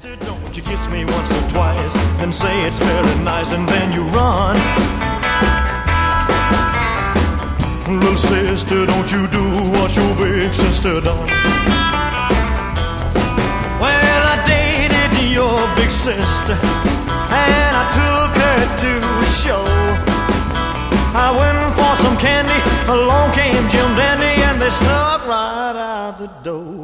Don't you kiss me once or twice and say it's very nice and then you run. Little sister, don't you do what your big sister done. Well, I dated your big sister and I took her to a show. I went for some candy, along came Jim Dandy and they snuck right out the door.